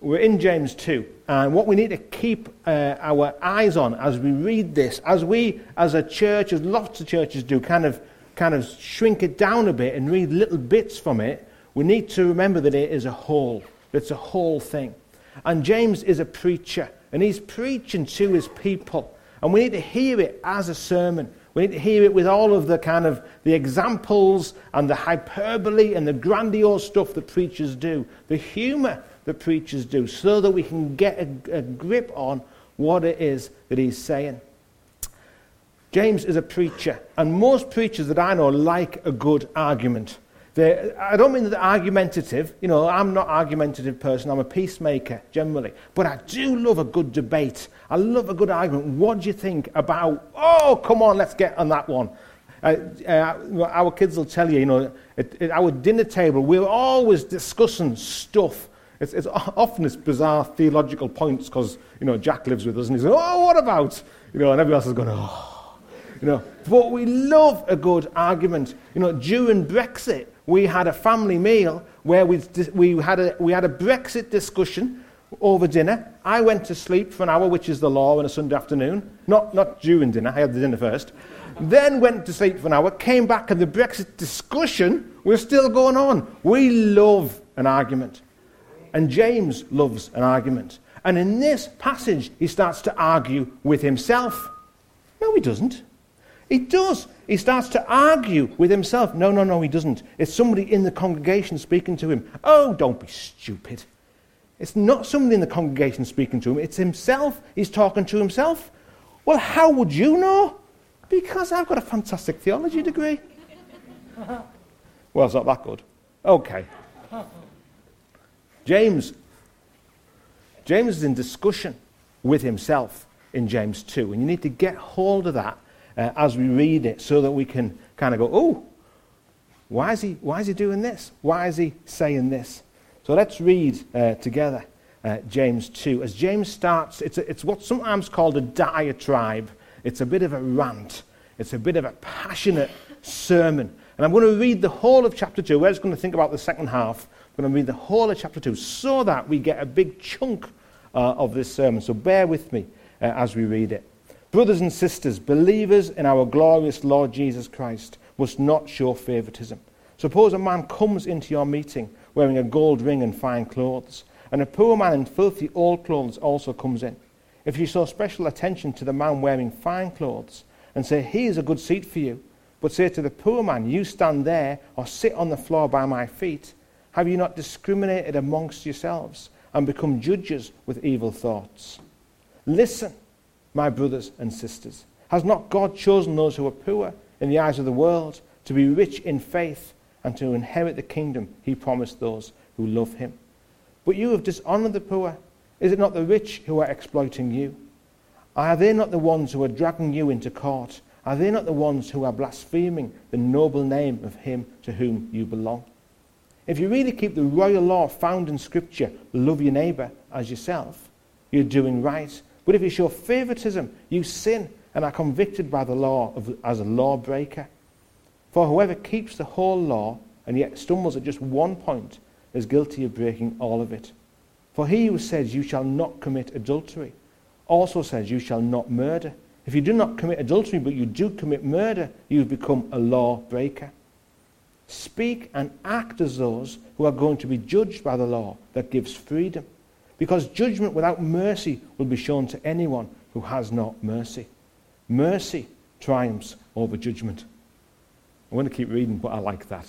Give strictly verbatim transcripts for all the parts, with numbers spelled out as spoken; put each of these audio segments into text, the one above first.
we're in James two, and what we need to keep uh, our eyes on as we read this, as we, as a church, as lots of churches do, kind of, kind of shrink it down a bit and read little bits from it, we need to remember that it is a whole. It's a whole thing. And James is a preacher, and he's preaching to his people. And we need to hear it as a sermon. We need to hear it with all of the kind of the examples and the hyperbole and the grandiose stuff that preachers do, the humour that preachers do, so that we can get a, a grip on what it is that he's saying. James is a preacher, and most preachers that I know like a good argument. They're, I don't mean that they're argumentative. You know, I'm not an argumentative person. I'm a peacemaker, generally. But I do love a good debate. I love a good argument. What do you think about, oh, come on, let's get on that one. Uh, uh, our kids will tell you, you know, at, at our dinner table, we're always discussing stuff. It's, it's often it's bizarre theological points because, you know, Jack lives with us and he's going, oh, what about? You know, and everyone else is going, oh. You know, but we love a good argument. You know, during Brexit, we had a family meal where we we had a we had a Brexit discussion over dinner. I went to sleep for an hour, which is the law on a Sunday afternoon. Not not during dinner. I had the dinner first. Then went to sleep for an hour. Came back, and the Brexit discussion was still going on. We love an argument, and James loves an argument. And in this passage, he starts to argue with himself. No, he doesn't. He does. He starts to argue with himself. No, no, no, he doesn't. It's somebody in the congregation speaking to him. Oh, don't be stupid. It's not somebody in the congregation speaking to him. It's himself. He's talking to himself. Well, how would you know? Because I've got a fantastic theology degree. Well, it's not that good. Okay. James. James is in discussion with himself in James two. And you need to get hold of that Uh, as we read it, so that we can kind of go, oh, why is he why is he doing this? Why is he saying this? So let's read uh, together uh, James two. As James starts, it's, a, it's what's sometimes called a diatribe. It's a bit of a rant. It's a bit of a passionate sermon. And I'm going to read the whole of chapter two. We're just going to think about the second half. I'm going to read the whole of chapter two so that we get a big chunk uh, of this sermon. So bear with me uh, as we read it. Brothers and sisters, believers in our glorious Lord Jesus Christ must not show favoritism. Suppose a man comes into your meeting wearing a gold ring and fine clothes, and a poor man in filthy old clothes also comes in. If you show special attention to the man wearing fine clothes and say, he is a good seat for you, but say to the poor man, you stand there or sit on the floor by my feet, have you not discriminated amongst yourselves and become judges with evil thoughts? Listen, my brothers and sisters, has not God chosen those who are poor in the eyes of the world to be rich in faith and to inherit the kingdom he promised those who love him? But you have dishonored the poor. Is it not the rich who are exploiting you? Are they not the ones who are dragging you into court? Are they not the ones who are blaspheming the noble name of him to whom you belong? If you really keep the royal law found in Scripture, love your neighbour as yourself, you're doing right. But if you show favoritism, you sin and are convicted by the law of, as a lawbreaker. For whoever keeps the whole law and yet stumbles at just one point is guilty of breaking all of it. For he who says you shall not commit adultery also says you shall not murder. If you do not commit adultery but you do commit murder, you have become a lawbreaker. Speak and act as those who are going to be judged by the law that gives freedom. Because judgment without mercy will be shown to anyone who has not mercy. Mercy triumphs over judgment. I want to keep reading, but I like that.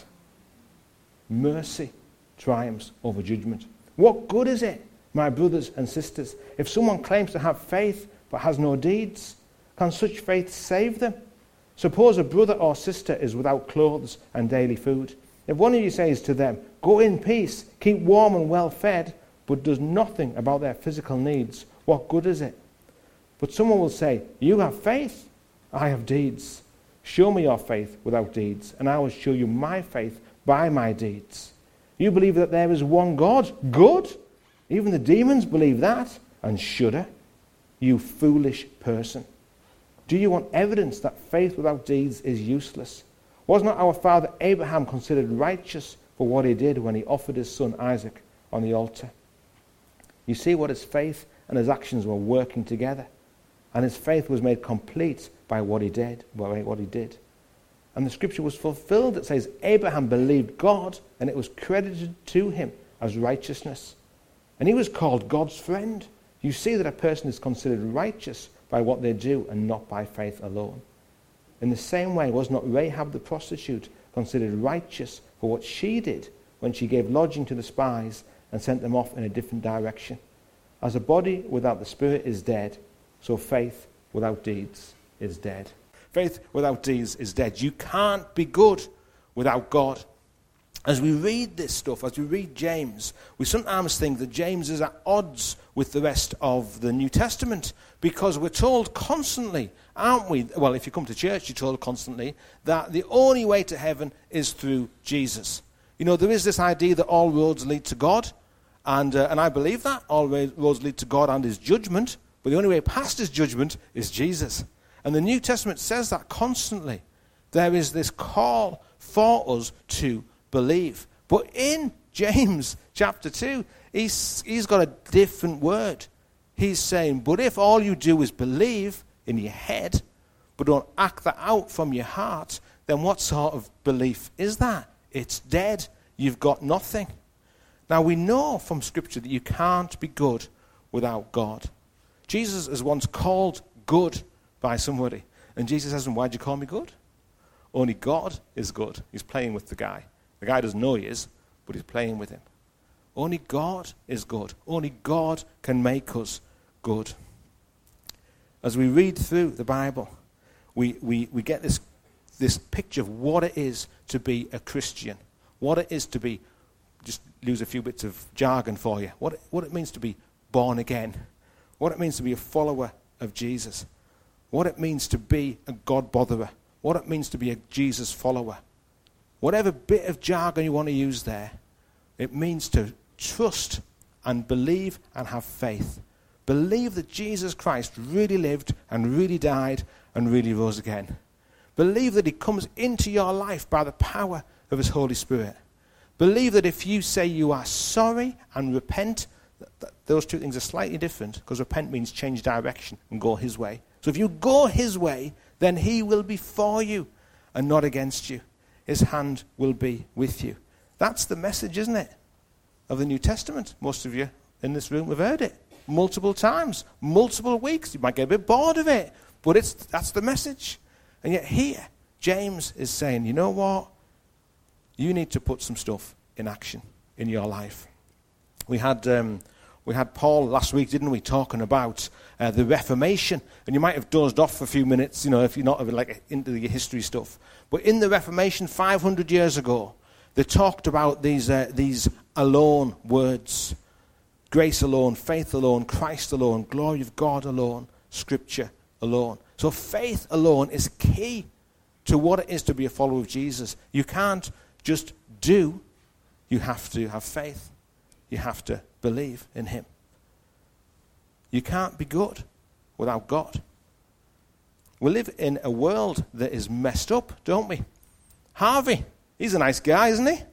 Mercy triumphs over judgment. What good is it, my brothers and sisters, if someone claims to have faith but has no deeds? Can such faith save them? Suppose a brother or sister is without clothes and daily food. If one of you says to them, go in peace, keep warm and well fed, but does nothing about their physical needs, what good is it? But someone will say, you have faith, I have deeds. Show me your faith without deeds, and I will show you my faith by my deeds. You believe that there is one God? Good. Even the demons believe that and shudder. You foolish person. Do you want evidence that faith without deeds is useless? Was not our father Abraham considered righteous for what he did when he offered his son Isaac on the altar? You see what his faith and his actions were working together. And his faith was made complete by what he did, by what he did. And the scripture was fulfilled. It says, Abraham believed God, and it was credited to him as righteousness. And he was called God's friend. You see that a person is considered righteous by what they do and not by faith alone. In the same way, was not Rahab the prostitute considered righteous for what she did when she gave lodging to the spies and sent them off in a different direction? As a body without the spirit is dead, so faith without deeds is dead. Faith without deeds is dead. You can't be good without God. As we read this stuff, as we read James, we sometimes think that James is at odds with the rest of the New Testament, because we're told constantly, aren't we? Well, if you come to church, you're told constantly that the only way to heaven is through Jesus. You know, there is this idea that all roads lead to God, and uh, and I believe that. All roads lead to God and his judgment, but the only way past his judgment is Jesus. And the New Testament says that constantly. There is this call for us to believe. But in James chapter two, he's, he's got a different word. He's saying, but if all you do is believe in your head, but don't act that out from your heart, then what sort of belief is that? It's dead. You've got nothing. Now we know from Scripture that you can't be good without God. Jesus is once called good by somebody. And Jesus says, why'd you call me good? Only God is good. He's playing with the guy. The guy doesn't know he is, but he's playing with him. Only God is good. Only God can make us good. As we read through the Bible, we, we, we get this, this picture of what it is to be a Christian. What it is to be, just lose a few bits of jargon for you, what it, what it means to be born again. What it means to be a follower of Jesus. What it means to be a God botherer. What it means to be a Jesus follower. Whatever bit of jargon you want to use there, it means to trust and believe and have faith. Believe that Jesus Christ really lived and really died and really rose again. Believe that he comes into your life by the power of his Holy Spirit. Believe that if you say you are sorry and repent, th- th- those two things are slightly different, because repent means change direction and go his way. So if you go his way, then he will be for you and not against you. His hand will be with you. That's the message, isn't it, of the New Testament? Most of you in this room have heard it multiple times, multiple weeks. You might get a bit bored of it, but it's that's the message. And yet here, James is saying, you know what? You need to put some stuff in action in your life. We had um, we had Paul last week, didn't we, talking about uh, the Reformation. And you might have dozed off for a few minutes, you know, if you're not like into the history stuff. But in the Reformation five hundred years ago, they talked about these uh, these alone words. Grace alone, faith alone, Christ alone, glory of God alone, Scripture alone. So faith alone is key to what it is to be a follower of Jesus. You can't just do, you have to have faith. You have to believe in him. You can't be good without God. We live in a world that is messed up, don't we? Harvey, he's a nice guy, isn't he?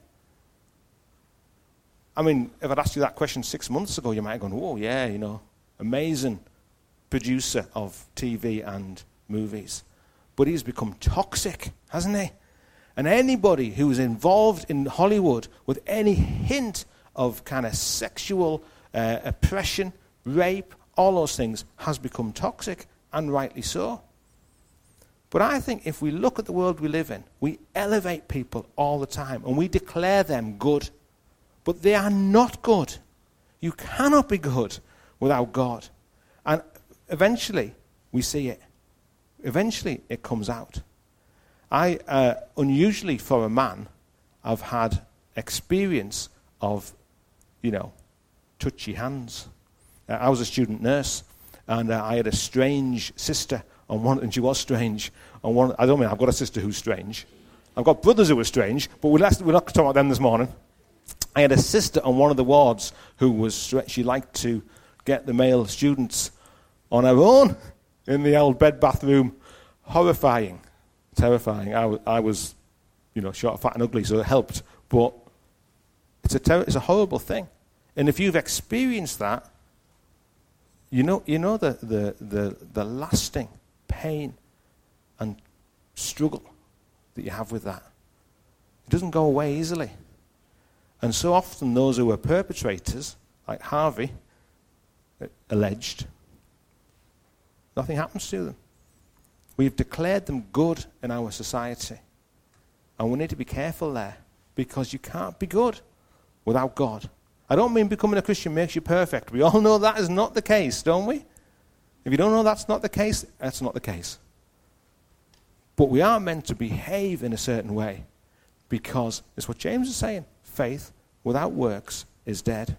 I mean, if I'd asked you that question six months ago, you might have gone, whoa, yeah, you know, amazing producer of T V and movies. But he's become toxic, hasn't he? And anybody who is involved in Hollywood with any hint of kind of sexual uh, oppression, rape, all those things, has become toxic, and rightly so. But I think if we look at the world we live in, we elevate people all the time, and we declare them good. But they are not good. You cannot be good without God. And eventually, we see it. Eventually, it comes out. I, uh, unusually for a man, I've had experience of, you know, touchy hands. Uh, I was a student nurse, and uh, I had a strange sister on one, and she was strange. On one, I don't mean I've got a sister who's strange. I've got brothers who are strange, but we're not, we're not talking about them this morning. I had a sister on one of the wards who was, she liked to get the male students on her own in the old bed bathroom. Horrifying. Terrifying. I, I was, you know, short, fat and ugly, so it helped. But it's a ter- it's a horrible thing. And if you've experienced that, You know, you know the, the, the, the lasting pain and struggle that you have with that. It doesn't go away easily. And so often those who are perpetrators, like Harvey, alleged, nothing happens to them. We've declared them good in our society. And we need to be careful there, because you can't be good without God. I don't mean becoming a Christian makes you perfect. We all know that is not the case, don't we? If you don't know that's not the case, that's not the case. But we are meant to behave in a certain way, because it's what James is saying. Faith without works is dead.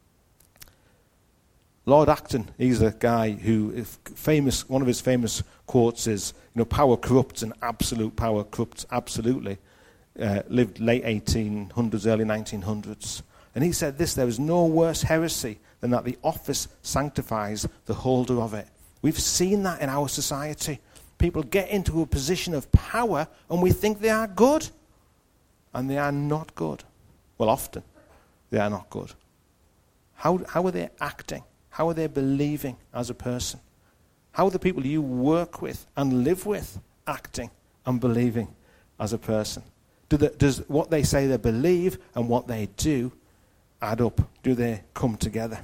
Lord Acton, he's a guy who, if famous, one of his famous quotes is, you know, power corrupts and absolute power corrupts absolutely. Uh, lived late eighteen hundreds, early nineteen hundreds. And he said this: there is no worse heresy than that the office sanctifies the holder of it. We've seen that in our society. People get into a position of power and we think they are good. And they are not good. Well, often they are not good. How, how are they acting? How are they believing as a person? How are the people you work with and live with acting and believing as a person? Do the, does what they say they believe and what they do add up? Do they come together?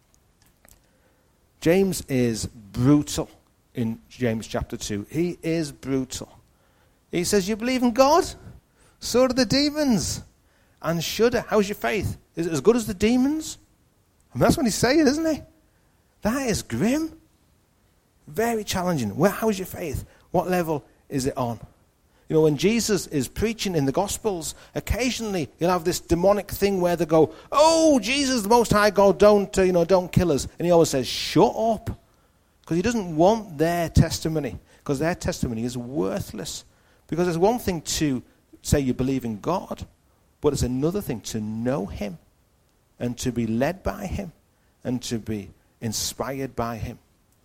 James is brutal in James chapter two. He is brutal. He says, you believe in God? So do the demons. And shudder. How's your faith? Is it as good as the demons? I mean, that's what he's saying, isn't he? That is grim. Very challenging. Well, how's your faith? What level is it on? You know, when Jesus is preaching in the Gospels, occasionally you'll have this demonic thing where they go, oh, Jesus, the Most High God, don't, uh, you know, don't kill us. And he always says, shut up. Because he doesn't want their testimony. Because their testimony is worthless. Because it's one thing to say you believe in God, but it's another thing to know him and to be led by him and to be inspired by him.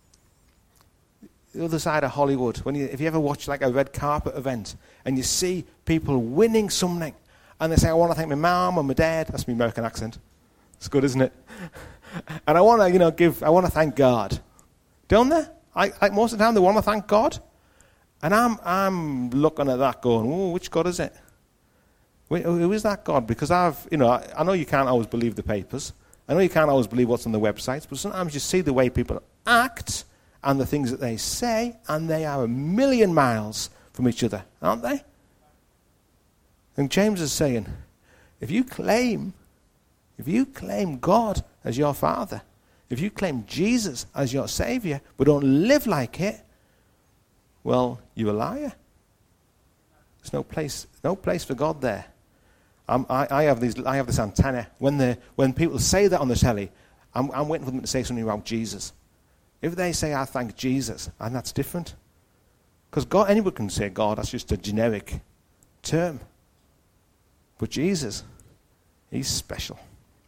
The other side of Hollywood, when you, if you ever watch like a red carpet event and you see people winning something and they say, I want to thank my mom and my dad. That's my American accent. It's good, isn't it? And I want to, you know, give, I want to thank God. Don't they? I, like most of the time they want to thank God. And I'm I'm looking at that going, oh, which God is it? Wait, who is that God? Because I've, you know, I, I know you can't always believe the papers. I know you can't always believe what's on the websites, but sometimes you see the way people act and the things that they say, and they are a million miles from each other, aren't they? And James is saying, if you claim, if you claim God as your Father, if you claim Jesus as your Savior, but don't live like it, well, you're a liar. There's no place, no place for God there. I'm, I, I have these. I have this antenna. When the when people say that on the telly, I'm, I'm waiting for them to say something about Jesus. If they say, I thank Jesus, and that's different. Because God, anyone can say God, that's just a generic term. But Jesus, he's special.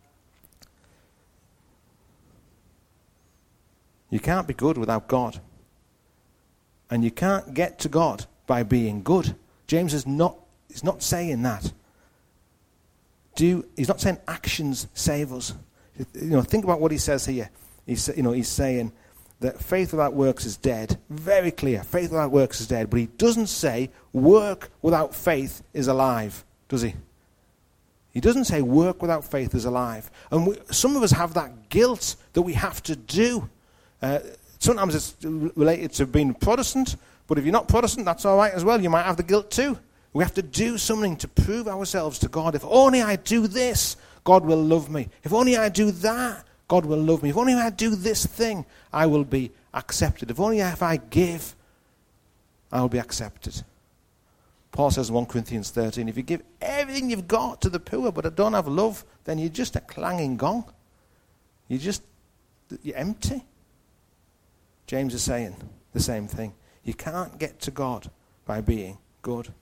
You can't be good without God. And you can't get to God by being good. James is not, he's not saying that. Do, he's not saying actions save us. You know, think about what he says here. He's, you know, he's saying that faith without works is dead. Very clear. Faith without works is dead. But he doesn't say work without faith is alive, does he? He doesn't say work without faith is alive. And we, some of us have that guilt that we have to do. Uh, sometimes it's related to being Protestant, but if you're not Protestant, that's all right as well. You might have the guilt too. We have to do something to prove ourselves to God. If only I do this, God will love me. If only I do that, God will love me. If only I do this thing, I will be accepted. If only if I give, I will be accepted. Paul says in First Corinthians thirteen, if you give everything you've got to the poor but don't have love, then you're just a clanging gong. You're just, you're empty. James is saying the same thing. You can't get to God by being good.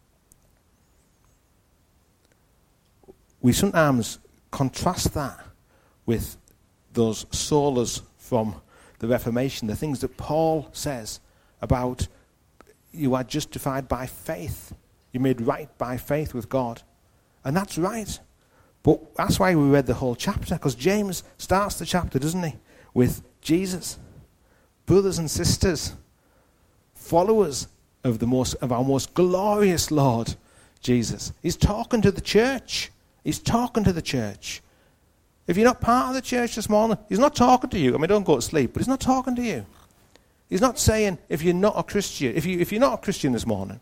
We sometimes contrast that with those solas from the Reformation, the things that Paul says about you are justified by faith. You're made right by faith with God. And that's right. But that's why we read the whole chapter, because James starts the chapter, doesn't he, with Jesus. Brothers and sisters, followers of the most of our most glorious Lord Jesus. He's talking to the church. He's talking to the church. If you're not part of the church this morning, he's not talking to you. I mean, don't go to sleep, but he's not talking to you. He's not saying if you're not a Christian, if you if you're not a Christian this morning,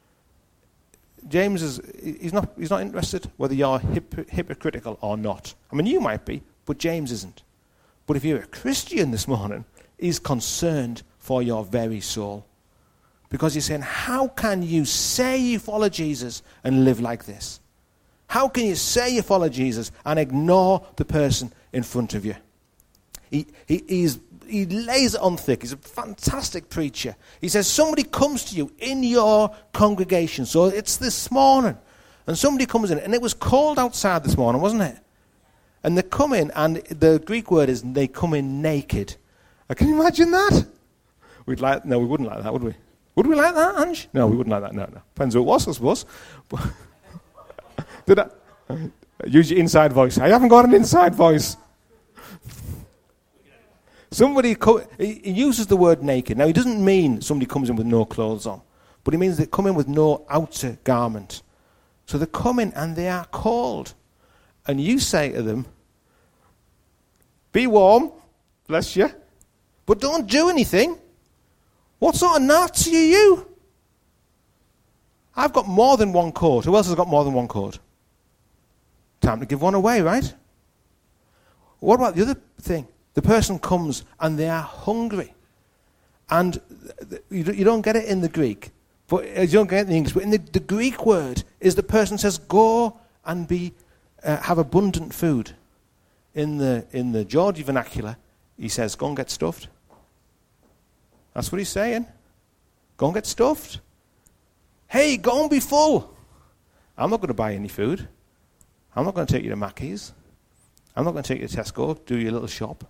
James is he's not he's not interested whether you're hip, hypocritical or not. I mean, you might be, but James isn't. But if you're a Christian this morning, he's concerned for your very soul. Because he's saying, how can you say you follow Jesus and live like this? How can you say you follow Jesus and ignore the person in front of you? He, he, he's, he lays it on thick. He's a fantastic preacher. He says, somebody comes to you in your congregation. So it's this morning. And somebody comes in. And it was cold outside this morning, wasn't it? And they come in, and the Greek word is they come in naked. Can you imagine that? We'd like, no, we wouldn't like that, would we? Would we like that, Ange? No, we wouldn't like that. No, no. Depends who it was, I suppose. Did I? Use your inside voice. I haven't got an inside voice. Somebody, co- he uses the word naked. Now, he doesn't mean somebody comes in with no clothes on, but he means they come in with no outer garment. So they come in and they are cold. And you say to them, be warm, bless you, but don't do anything. What sort of Nazi are you? I've got more than one coat. Who else has got more than one coat? Time to give one away, right? What about the other thing? The person comes and they are hungry. And you don't get it in the Greek, but you don't get it in the English. But in the, the Greek word is the person says, go and be uh, have abundant food. In the in the Geordie vernacular, he says, go and get stuffed. That's what he's saying. Go and get stuffed. Hey, go and be full. I'm not going to buy any food. I'm not going to take you to Mackey's. I'm not going to take you to Tesco, do your little shop.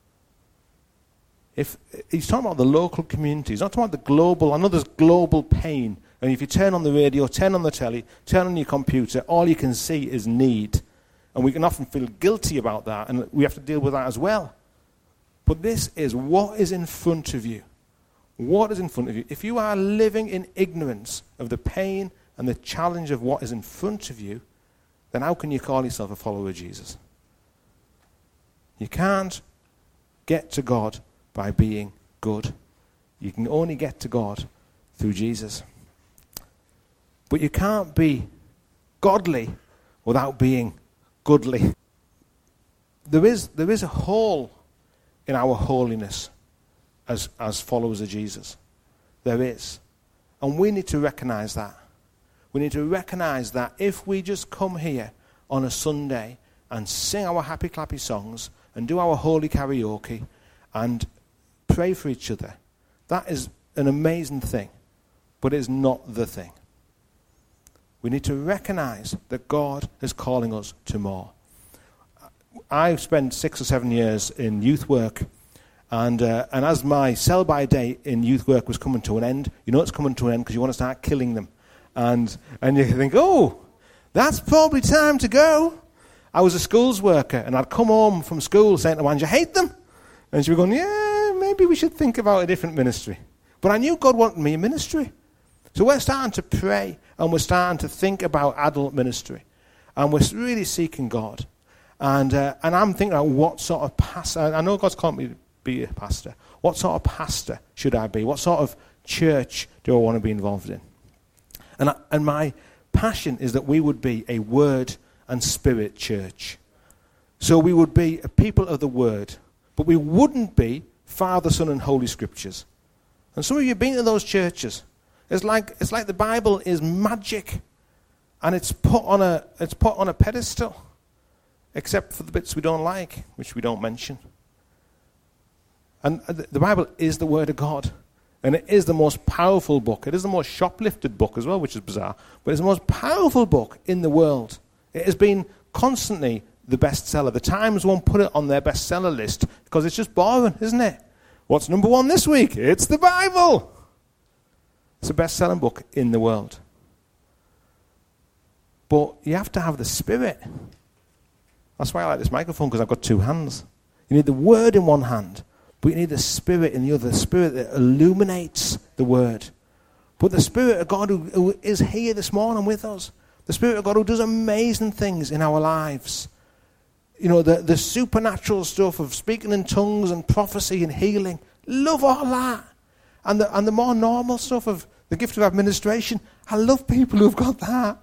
If he's talking about the local community, he's not talking about the global. I know there's global pain. And if you turn on the radio, turn on the telly, turn on your computer, all you can see is need. And we can often feel guilty about that, and we have to deal with that as well. But this is what is in front of you. What is in front of you? If you are living in ignorance of the pain and the challenge of what is in front of you, then how can you call yourself a follower of Jesus? You can't get to God by being good. You can only get to God through Jesus. But you can't be godly without being goodly. There is, there is a hole in our holiness as, as followers of Jesus. There is. And we need to recognize that. We need to recognize that if we just come here on a Sunday and sing our happy clappy songs and do our holy karaoke and pray for each other, that is an amazing thing, but it is not the thing. We need to recognize that God is calling us to more. I've spent six or seven years in youth work, and uh, and as my sell-by date in youth work was coming to an end, you know it's coming to an end because you want to start killing them. And and you think, oh, that's probably time to go. I was a schools worker, and I'd come home from school saying to Ange, I hate them. And she was going, yeah, maybe we should think about a different ministry. But I knew God wanted me in ministry. So we're starting to pray, and we're starting to think about adult ministry. And we're really seeking God. And uh, and I'm thinking about what sort of pastor, I know God's called me to be a pastor. What sort of pastor should I be? What sort of church do I want to be involved in? And I, and my passion is that we would be a word and spirit church. So we would be a people of the word, but we wouldn't be Father, Son, and Holy Scriptures. And some of you have been to those churches. It's like it's like the Bible is magic, and it's put on a it's put on a pedestal, except for the bits we don't like, which we don't mention. And the Bible is the Word of God. And it is the most powerful book. It is the most shoplifted book as well, which is bizarre. But it's the most powerful book in the world. It has been constantly the bestseller. The Times won't put it on their bestseller list because it's just boring, isn't it? What's number one this week? It's the Bible. It's the best-selling book in the world. But you have to have the Spirit. That's why I like this microphone, because I've got two hands. You need the Word in one hand, but But you need the Spirit in the other, the Spirit that illuminates the Word. But the Spirit of God who, who is here this morning with us, the Spirit of God who does amazing things in our lives. You know, the, the supernatural stuff of speaking in tongues and prophecy and healing. Love all that. And the, and the more normal stuff of the gift of administration. I love people who've got that.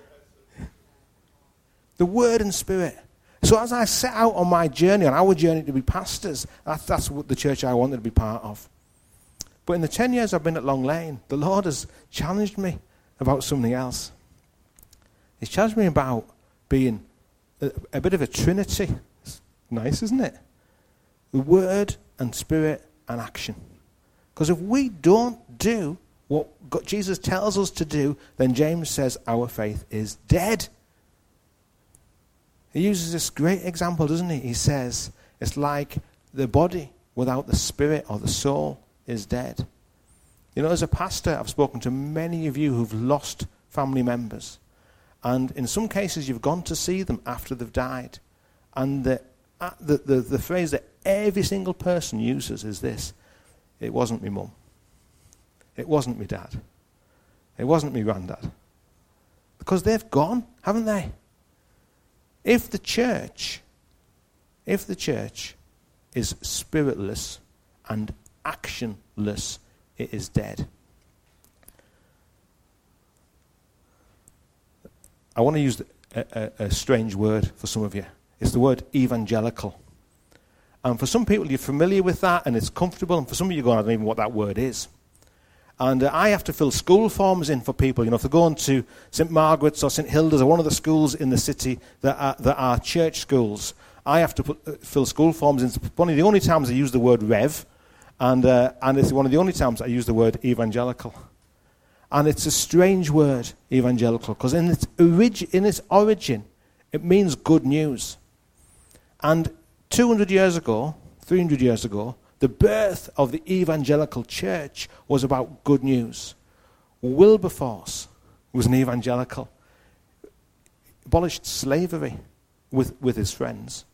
The Word and Spirit. So as I set out on my journey, on our journey to be pastors, that's, that's what the church I wanted to be part of. But in the ten years I've been at Long Lane, the Lord has challenged me about something else. He's challenged me about being a, a bit of a trinity. It's nice, isn't it? The Word and Spirit and action. Because if we don't do what God, Jesus tells us to do, then James says our faith is dead. He uses this great example, doesn't he? He says, it's like the body without the spirit or the soul is dead. You know, as a pastor, I've spoken to many of you who've lost family members. And in some cases, you've gone to see them after they've died. And the, uh, the, the, the phrase that every single person uses is this: it wasn't me mum. It wasn't me dad. It wasn't me granddad. Because they've gone, haven't they? If the church, if the church is spiritless and actionless, it is dead. I want to use a, a, a strange word for some of you. It's the word evangelical. And for some people, you're familiar with that and it's comfortable. And for some of you, you're going, I don't even know what that word is. And uh, I have to fill school forms in for people. You know, if they're going to Saint Margaret's or Saint Hilda's or one of the schools in the city that are, that are church schools, I have to put, uh, fill school forms in. It's one of the only times I use the word rev, and uh, and it's one of the only times I use the word evangelical. And it's a strange word, evangelical, because in its, orig- in its origin, it means good news. And two hundred years ago, three hundred years ago, the birth of the evangelical church was about good news. Wilberforce was an evangelical. Abolished slavery with, with his friends.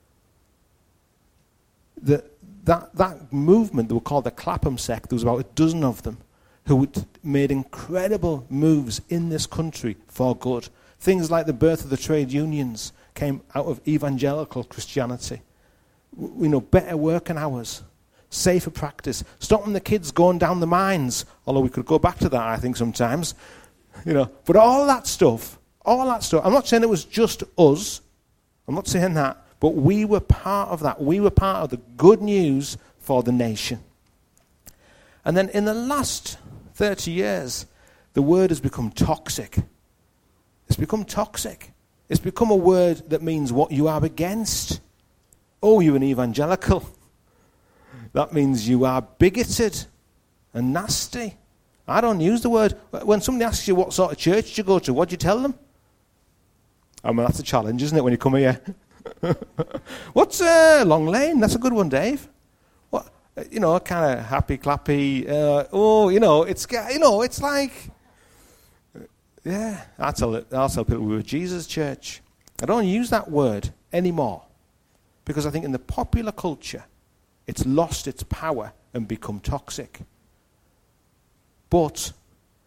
The, that, that movement, they were called the Clapham sect, there was about a dozen of them who had made incredible moves in this country for good. Things like the birth of the trade unions came out of evangelical Christianity. You know, better working hours, safer practice, stopping the kids going down the mines, although we could go back to that, I think, sometimes. You know, but all that stuff, all that stuff, I'm not saying it was just us, I'm not saying that, but we were part of that. We were part of the good news for the nation. And then in the last thirty years, the word has become toxic. It's become toxic. It's become a word that means what you are against. Oh, you're an evangelical. That means you are bigoted and nasty. I don't use the word. When somebody asks you what sort of church you go to, what do you tell them? I mean, that's a challenge, isn't it, when you come here? What's uh, Long Lane? That's a good one, Dave. What, you know, kind of happy, clappy. Uh, oh, you know, it's you know, it's like, yeah. I tell it. I tell people we're a Jesus church. I don't use that word anymore because I think in the popular culture, it's lost its power and become toxic. But,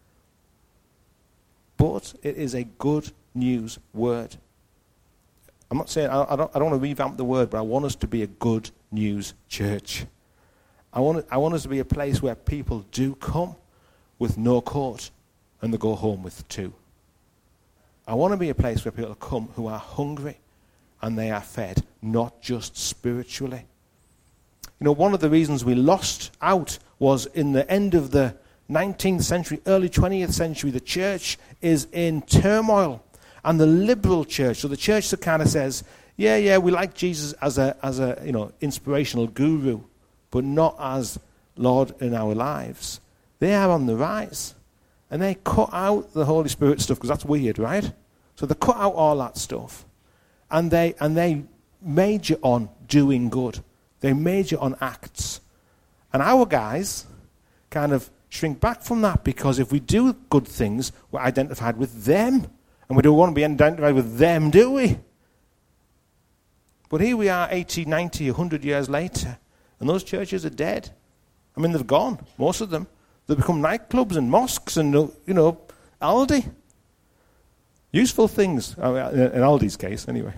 but it is a good news word. I'm not saying, I, I, don't, I don't want to revamp the word, but I want us to be a good news church. I want, I want us to be a place where people do come with no coat and they go home with two. I want to be a place where people come who are hungry and they are fed, not just spiritually. You know, one of the reasons we lost out was in the end of the nineteenth century, early twentieth century, the church is in turmoil. And the liberal church, so the church that kind of says, yeah, yeah, we like Jesus as a, as a, you know, inspirational guru, but not as Lord in our lives. They are on the rise. And they cut out the Holy Spirit stuff, because that's weird, right? So they cut out all that stuff. And they and they major on doing good. They major on acts. And our guys kind of shrink back from that, because if we do good things, we're identified with them. And we don't want to be identified with them, do we? But here we are eighty, ninety, one hundred years later, And those churches are dead. I mean, they've gone, most of them. They've become nightclubs and mosques and, you know, Aldi. Useful things, in Aldi's case, anyway.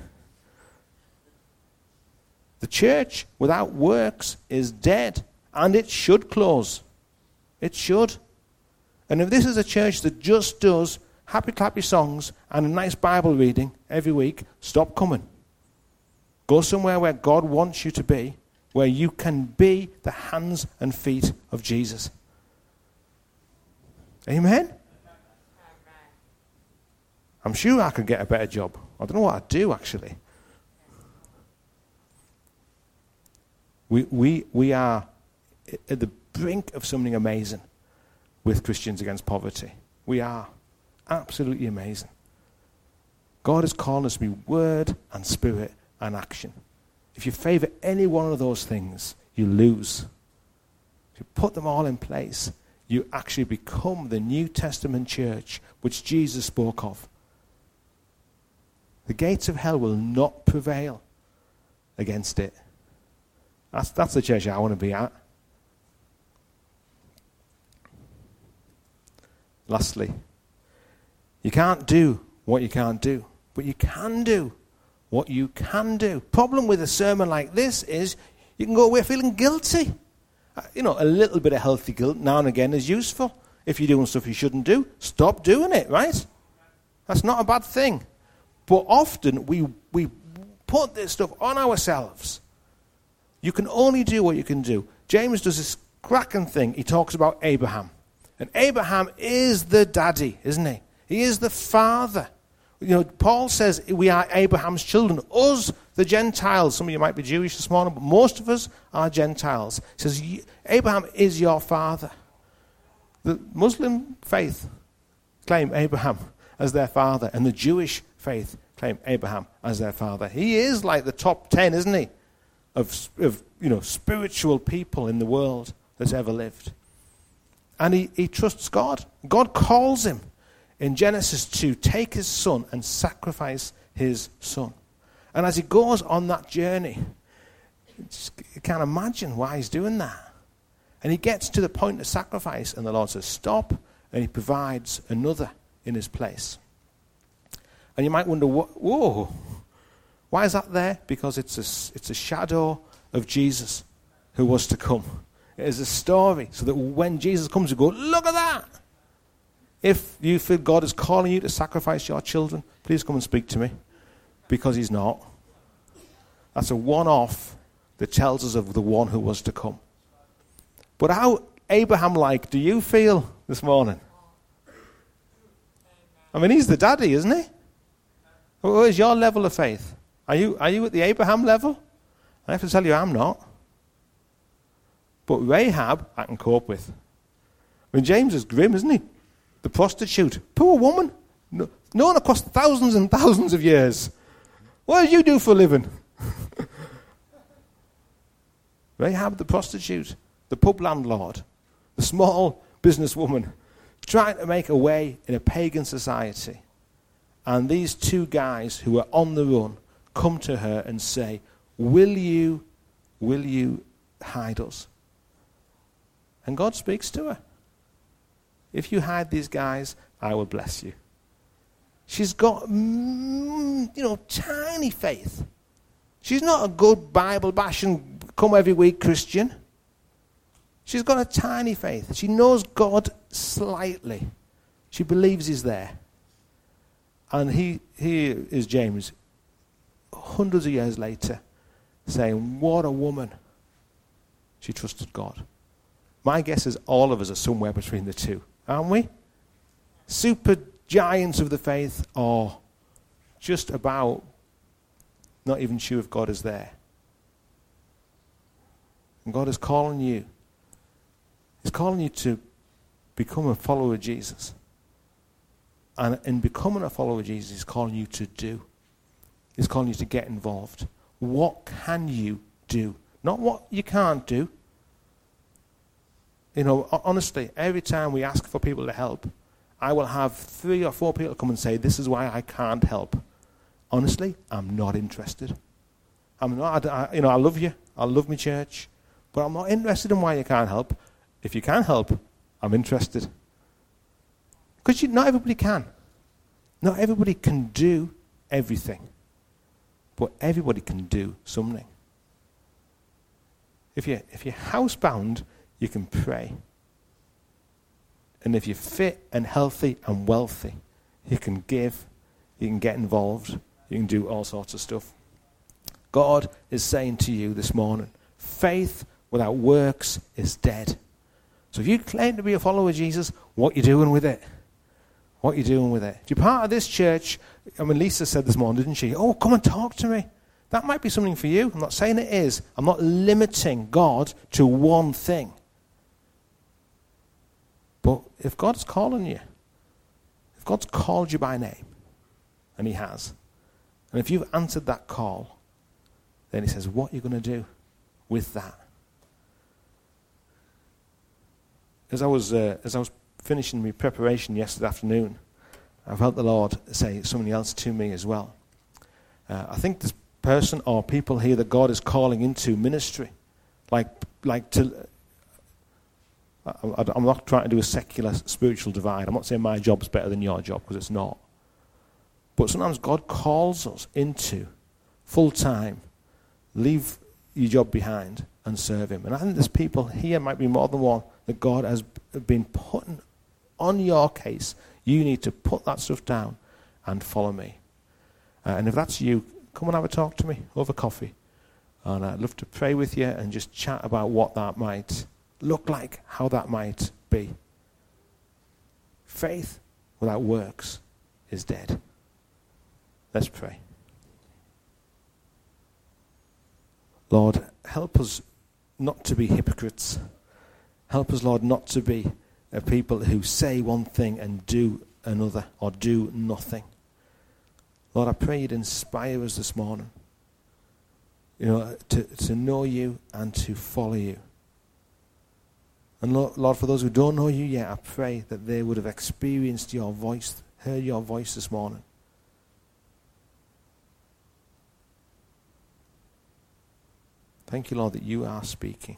The church without works is dead, and it should close. It should. And if this is a church that just does happy clappy songs and a nice Bible reading every week, stop coming. Go somewhere where God wants you to be, where you can be the hands and feet of Jesus. Amen? I'm sure I could get a better job. I don't know what I'd do, actually. We, we, we are at the brink of something amazing with Christians Against Poverty. We are absolutely amazing. God is calling us to be word and spirit and action. If you favor any one of those things, you lose. If you put them all in place, you actually become the New Testament church which Jesus spoke of. The gates of hell will not prevail against it. That's, that's the church I want to be at. Lastly, you can't do what you can't do, but you can do what you can do. Problem with a sermon like this is you can go away feeling guilty. Uh, you know, a little bit of healthy guilt now and again is useful. If you're doing stuff you shouldn't do, stop doing it, right? That's not a bad thing. But often we we put this stuff on ourselves. You can only do what you can do. James does this cracking thing. He talks about Abraham. And Abraham is the daddy, isn't he? He is the father. You know, Paul says we are Abraham's children. Us, the Gentiles. Some of you might be Jewish this morning, but most of us are Gentiles. He says, Abraham is your father. The Muslim faith claim Abraham as their father, and the Jewish faith claim Abraham as their father. He is like the top ten, isn't he, of, of you know, spiritual people in the world that's ever lived. And he, he trusts God. God calls him in Genesis two, take his son and sacrifice his son. And as he goes on that journey, you can't imagine why he's doing that. And he gets to the point of sacrifice, and the Lord says, stop, and he provides another in his place. And you might wonder, whoa, why is that there? Because it's a, it's a shadow of Jesus who was to come. It is a story, so that when Jesus comes, you go, look at that. If you feel God is calling you to sacrifice your children, please come and speak to me, because he's not. That's a one-off that tells us of the one who was to come. But how Abraham-like do you feel this morning? I mean, he's the daddy, isn't he? What is your level of faith? Are you, are you at the Abraham level? I have to tell you, I'm not. But Rahab, I can cope with. I mean, James is grim, isn't he? The prostitute. Poor woman. No, known across thousands and thousands of years. What do you do for a living? Rahab the prostitute. The pub landlord. The small businesswoman. Trying to make a way in a pagan society. And these two guys who are on the run come to her and say, will you, will you hide us? And God speaks to her. If you hide these guys, I will bless you. She's got, you know, tiny faith. She's not a good Bible bashing, come every week Christian. She's got a tiny faith. She knows God slightly. She believes he's there. And he, he is James, hundreds of years later, saying, what a woman. She trusted God. My guess is all of us are somewhere between the two, aren't we? Super giants of the faith, or just about not even sure if God is there. And God is calling you. He's calling you to become a follower of Jesus. And in becoming a follower of Jesus, he's calling you to do. He's calling you to get involved. What can you do? Not what you can't do. You know, honestly, every time we ask for people to help, I will have three or four people come and say, this is why I can't help. Honestly, I'm not interested. I'm not, I, you know, I love you. I love my church. But I'm not interested in why you can't help. If you can help, I'm interested. Because not everybody can. Not everybody can do everything. But everybody can do something. If you're, if you're housebound, you can pray. And if you're fit and healthy and wealthy, you can give, you can get involved, you can do all sorts of stuff. God is saying to you this morning, faith without works is dead. So if you claim to be a follower of Jesus, what are you doing with it? What are you doing with it? If you're part of this church, I mean, Lisa said this morning, didn't she? Oh, come and talk to me. That might be something for you. I'm not saying it is. I'm not limiting God to one thing. But if God's calling you, if God's called you by name, and he has, and if you've answered that call, then he says, what are you going to do with that? As I was uh, as I was finishing my preparation yesterday afternoon, I felt the Lord say something else to me as well. Uh, I think this person or people here that God is calling into ministry, like like to. I, I'm not trying to do a secular spiritual divide. I'm not saying my job's better than your job, because it's not. But sometimes God calls us into full time, leave your job behind and serve him. And I think there's people here, might be more than one, that God has been putting on your case. You need to put that stuff down and follow me. Uh, and if that's you, come and have a talk to me over coffee. And I'd love to pray with you and just chat about what that might look like, how that might be. Faith without works is dead. Let's pray. Lord, help us not to be hypocrites. Help us, Lord, not to be uh, people who say one thing and do another, or do nothing. Lord, I pray you'd inspire us this morning, you know, to, to know you and to follow you. And Lord, Lord, for those who don't know you yet, I pray that they would have experienced your voice, heard your voice this morning. Thank you, Lord, that you are speaking.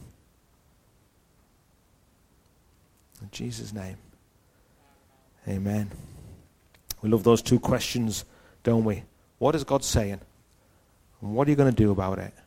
In Jesus' name, amen. We love those two questions, don't we? What is God saying? And what are you going to do about it?